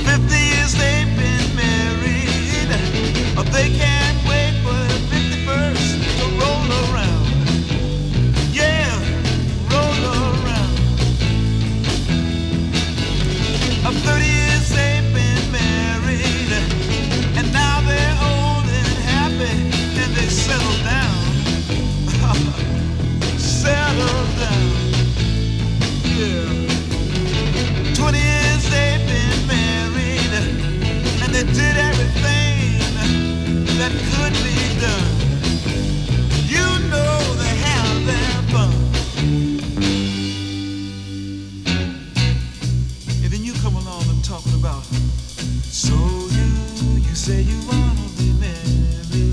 50 years they've been married. They can't wait for the 51st to roll around. Yeah, roll around. 30 years they've been married, and now they're old and happy, and they settle down. Settle down. Yeah. 20 years they've been married, and they did everything that could be done. You know they have their fun. And then you come along and talking about, so you say you wanna be married.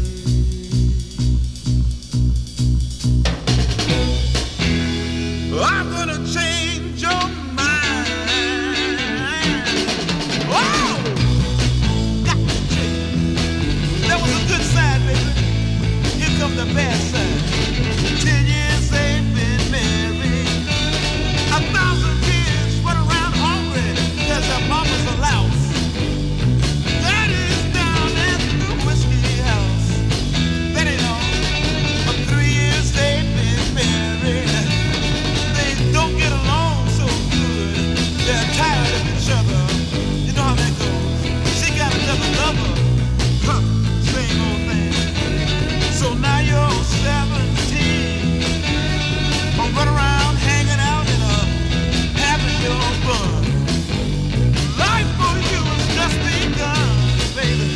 I'm gonna change your mind. Oh! Got to change. That was a good side, baby. Here comes the bad side. 10 years they've been married. 1,000 kids run around hungry because their mama's a louse. Daddy's down at the whiskey house. That ain't all. For 3 years they've been married. They don't get along so good. They're tired of each other. You know how that goes. She got another lover. Huh, same old thing. So now you're 17. Run around hanging out and having your fun. Life for you has just begun, baby.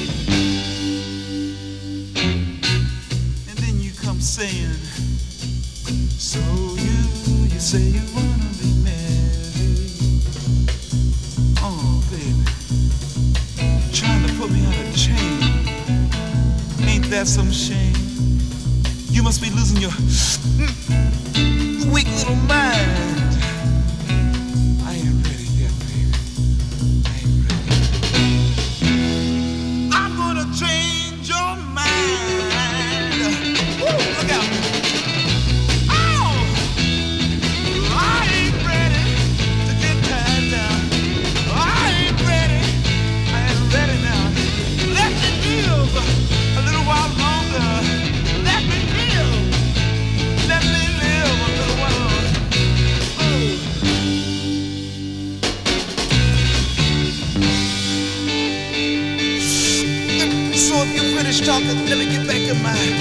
And then you come saying, so you say you wanna be married. Oh, baby, trying to put me on a chain. Ain't that some shame? You must be losing your weak little mind. I ain't ready yet, baby. I ain't ready. I'm gonna change your mind. Woo, look out. Oh! I ain't ready to get tied down. I ain't ready. I ain't ready now. Let me live a little while longer. Let me live. Let me live a little while longer. So if you're finished talking, let me get back in my